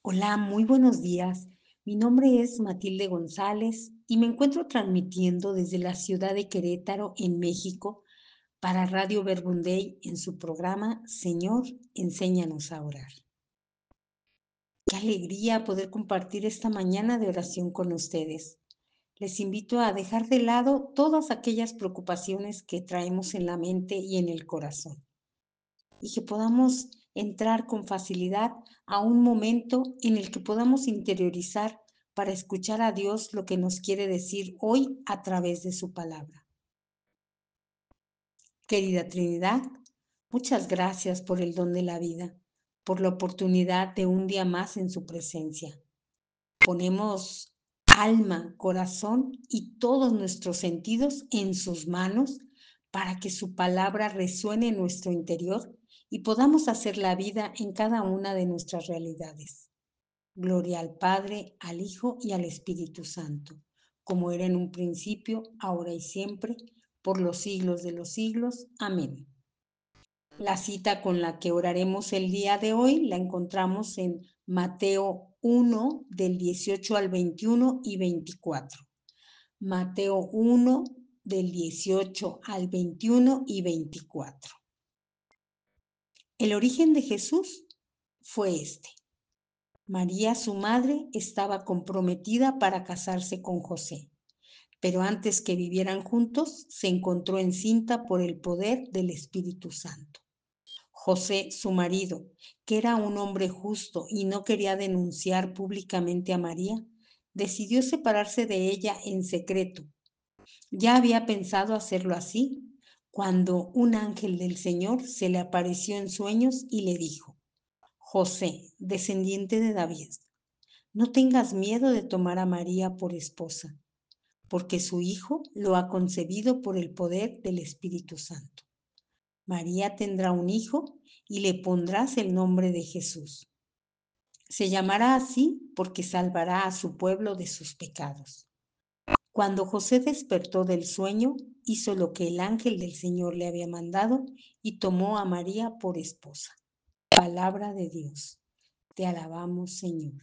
Hola, muy buenos días. Mi nombre es Matilde González y me encuentro transmitiendo desde la ciudad de Querétaro, en México, para Radio Verbunday en su programa Señor, enséñanos a orar. Qué alegría poder compartir esta mañana de oración con ustedes. Les invito a dejar de lado todas aquellas preocupaciones que traemos en la mente y en el corazón, y que podamos entrar con facilidad a un momento en el que podamos interiorizar para escuchar a Dios lo que nos quiere decir hoy a través de su palabra. Querida Trinidad, muchas gracias por el don de la vida, por la oportunidad de un día más en su presencia. Ponemos alma, corazón y todos nuestros sentidos en sus manos para que su palabra resuene en nuestro interior y podamos hacer la vida en cada una de nuestras realidades. Gloria al Padre, al Hijo y al Espíritu Santo, como era en un principio, ahora y siempre, por los siglos de los siglos. Amén. La cita con la que oraremos el día de hoy la encontramos en Mateo 1, del 18 al 21 y 24. Mateo 1, del 18 al 21 y 24. El origen de Jesús fue este. María, su madre, estaba comprometida para casarse con José, pero antes que vivieran juntos, se encontró encinta por el poder del Espíritu Santo. José, su marido, que era un hombre justo y no quería denunciar públicamente a María, decidió separarse de ella en secreto. Ya había pensado hacerlo así, cuando un ángel del Señor se le apareció en sueños y le dijo: José, descendiente de David, no tengas miedo de tomar a María por esposa, porque su hijo lo ha concebido por el poder del Espíritu Santo. María tendrá un hijo y le pondrás el nombre de Jesús. Se llamará así porque salvará a su pueblo de sus pecados. Cuando José despertó del sueño, hizo lo que el ángel del Señor le había mandado y tomó a María por esposa. Palabra de Dios. Te alabamos, Señor.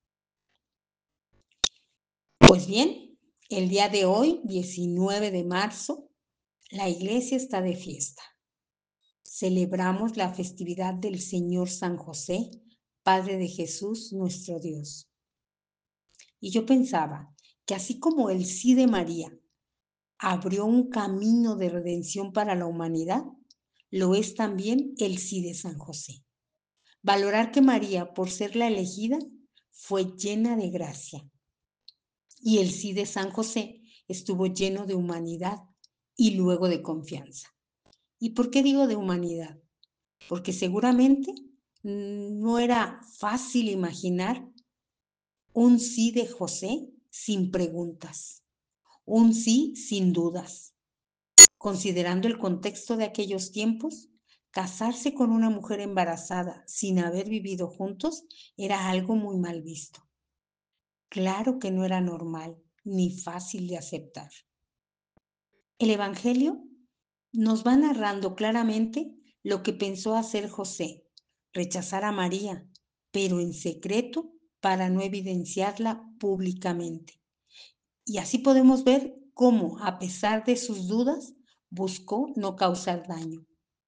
Pues bien, el día de hoy, 19 de marzo, la iglesia está de fiesta. Celebramos la festividad del Señor San José, Padre de Jesús, nuestro Dios. Y yo pensaba que así como el sí de María abrió un camino de redención para la humanidad, lo es también el sí de San José. Valorar que María, por ser la elegida, fue llena de gracia, y el sí de San José estuvo lleno de humanidad y luego de confianza. ¿Y por qué digo de humanidad? Porque seguramente no era fácil imaginar un sí de José sin preguntas, un sí sin dudas. Considerando el contexto de aquellos tiempos, casarse con una mujer embarazada sin haber vivido juntos era algo muy mal visto. Claro que no era normal ni fácil de aceptar. El Evangelio nos va narrando claramente lo que pensó hacer José: rechazar a María, pero en secreto para no evidenciarla públicamente. Y así podemos ver cómo, a pesar de sus dudas, buscó no causar daño.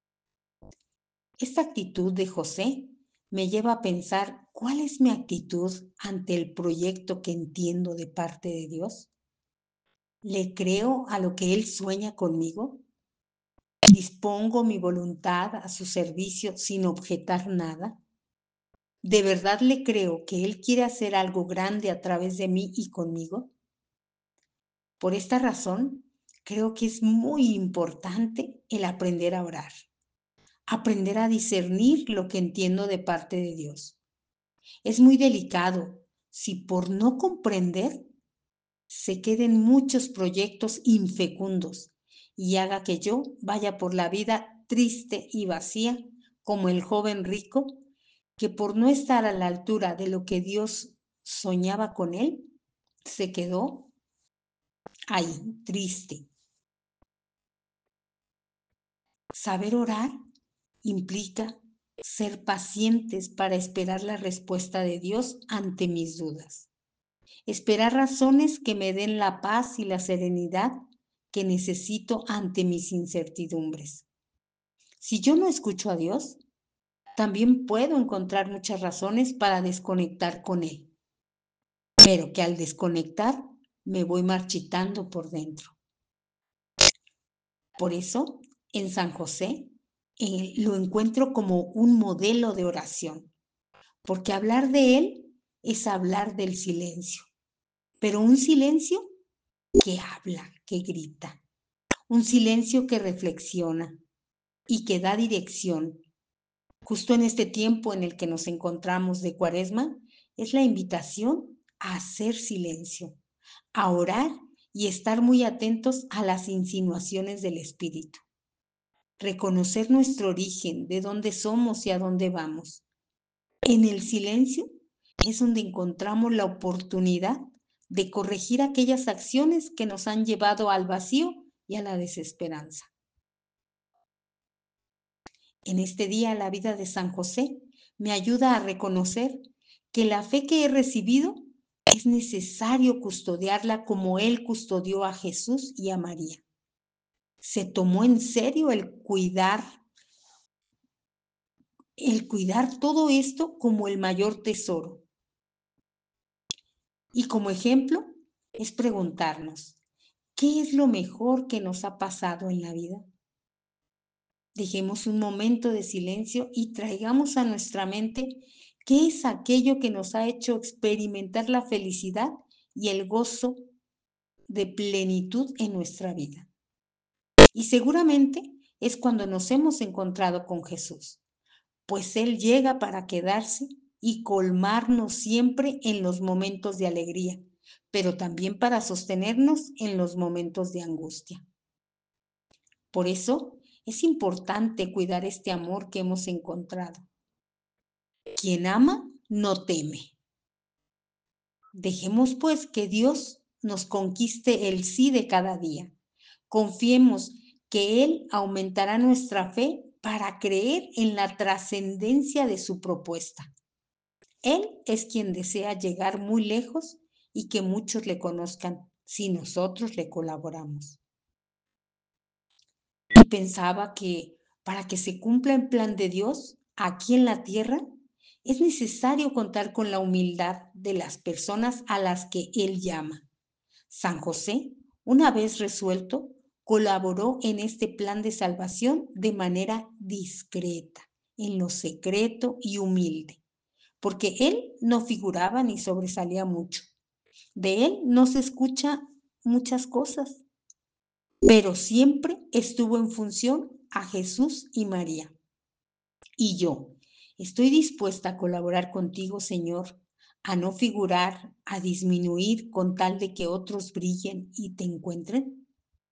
Esta actitud de José me lleva a pensar cuál es mi actitud ante el proyecto que entiendo de parte de Dios. ¿Le creo a lo que Él sueña conmigo? ¿Dispongo mi voluntad a su servicio sin objetar nada? ¿De verdad le creo que Él quiere hacer algo grande a través de mí y conmigo? Por esta razón, creo que es muy importante el aprender a orar, aprender a discernir lo que entiendo de parte de Dios. Es muy delicado si por no comprender se queden muchos proyectos infecundos y haga que yo vaya por la vida triste y vacía, como el joven rico, que por no estar a la altura de lo que Dios soñaba con él, se quedó ahí, triste. Saber orar implica ser pacientes para esperar la respuesta de Dios ante mis dudas, esperar razones que me den la paz y la serenidad que necesito ante mis incertidumbres. Si yo no escucho a Dios, también puedo encontrar muchas razones para desconectar con Él, pero que al desconectar me voy marchitando por dentro. Por eso, en San José, lo encuentro como un modelo de oración, porque hablar de Él es hablar del silencio, pero un silencio que habla, que grita, un silencio que reflexiona y que da dirección. Justo en este tiempo en el que nos encontramos de Cuaresma, es la invitación a hacer silencio, a orar y estar muy atentos a las insinuaciones del Espíritu. Reconocer nuestro origen, de dónde somos y a dónde vamos. En el silencio es donde encontramos la oportunidad de corregir aquellas acciones que nos han llevado al vacío y a la desesperanza. En este día, la vida de San José me ayuda a reconocer que la fe que he recibido es necesario custodiarla como Él custodió a Jesús y a María. Se tomó en serio el cuidar todo esto como el mayor tesoro. Y como ejemplo, es preguntarnos, ¿qué es lo mejor que nos ha pasado en la vida? Dejemos un momento de silencio y traigamos a nuestra mente qué es aquello que nos ha hecho experimentar la felicidad y el gozo de plenitud en nuestra vida. Y seguramente es cuando nos hemos encontrado con Jesús, pues Él llega para quedarse y colmarnos siempre en los momentos de alegría, pero también para sostenernos en los momentos de angustia. Por eso es importante cuidar este amor que hemos encontrado. Quien ama no teme. Dejemos pues que Dios nos conquiste el sí de cada día. Confiemos que Él aumentará nuestra fe para creer en la trascendencia de su propuesta. Él es quien desea llegar muy lejos y que muchos le conozcan si nosotros le colaboramos. Y pensaba que para que se cumpla el plan de Dios aquí en la tierra, es necesario contar con la humildad de las personas a las que Él llama. San José, una vez resuelto, colaboró en este plan de salvación de manera discreta, en lo secreto y humilde, porque él no figuraba ni sobresalía mucho. De él no se escucha muchas cosas, pero siempre estuvo en función a Jesús y María. Y yo estoy dispuesta a colaborar contigo, Señor, a no figurar, a disminuir con tal de que otros brillen y te encuentren.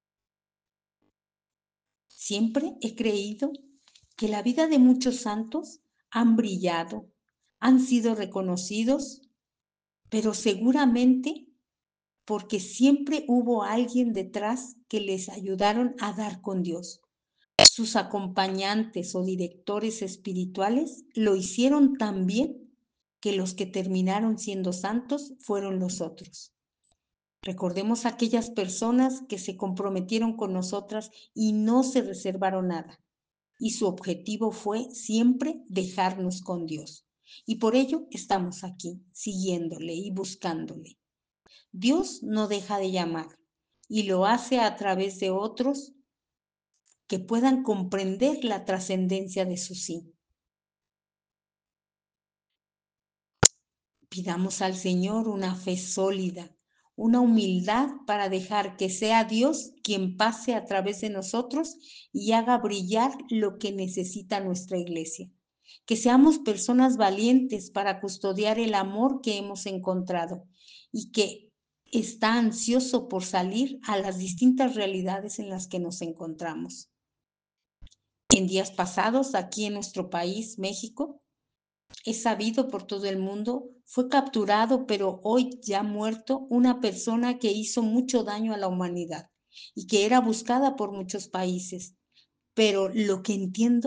Siempre he creído que la vida de muchos santos han brillado, han sido reconocidos, pero seguramente porque siempre hubo alguien detrás que les ayudaron a dar con Dios. Sus acompañantes o directores espirituales lo hicieron tan bien que los que terminaron siendo santos fueron los otros. Recordemos a aquellas personas que se comprometieron con nosotras y no se reservaron nada. Y su objetivo fue siempre dejarnos con Dios. Y por ello estamos aquí, siguiéndole y buscándole. Dios no deja de llamar y lo hace a través de otros que puedan comprender la trascendencia de su sí. Pidamos al Señor una fe sólida, una humildad para dejar que sea Dios quien pase a través de nosotros y haga brillar lo que necesita nuestra iglesia. Que seamos personas valientes para custodiar el amor que hemos encontrado y que está ansioso por salir a las distintas realidades en las que nos encontramos. En días pasados, aquí en nuestro país, México, es sabido por todo el mundo, fue capturado, pero hoy ya muerto, una persona que hizo mucho daño a la humanidad y que era buscada por muchos países. Pero lo que entiendo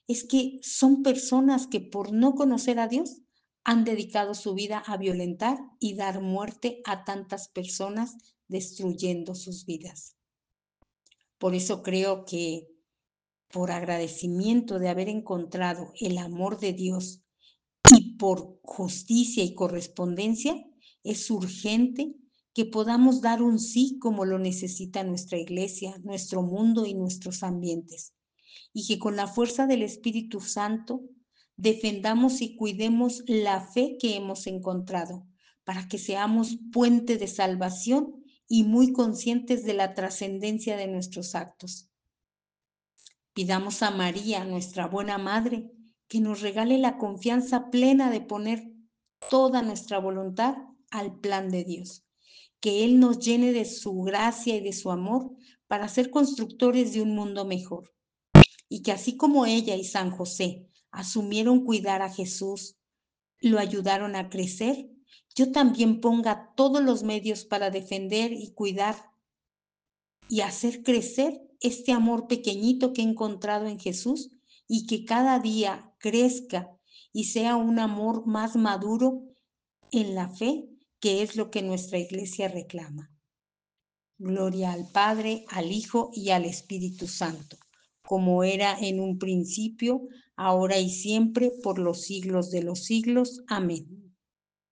es que son personas que por no conocer a Dios han dedicado su vida a violentar y dar muerte a tantas personas, destruyendo sus vidas. Por eso creo que por agradecimiento de haber encontrado el amor de Dios y por justicia y correspondencia, es urgente que podamos dar un sí como lo necesita nuestra iglesia, nuestro mundo y nuestros ambientes. Y que con la fuerza del Espíritu Santo defendamos y cuidemos la fe que hemos encontrado para que seamos puente de salvación y muy conscientes de la trascendencia de nuestros actos. Pidamos a María, nuestra buena madre, que nos regale la confianza plena de poner toda nuestra voluntad al plan de Dios, que Él nos llene de su gracia y de su amor para ser constructores de un mundo mejor, y que así como ella y San José asumieron cuidar a Jesús, lo ayudaron a crecer, yo también ponga todos los medios para defender y cuidar y hacer crecer este amor pequeñito que he encontrado en Jesús y que cada día crezca y sea un amor más maduro en la fe, que es lo que nuestra iglesia reclama. Gloria al Padre, al Hijo y al Espíritu Santo, como era en un principio, ahora y siempre, por los siglos de los siglos. Amén.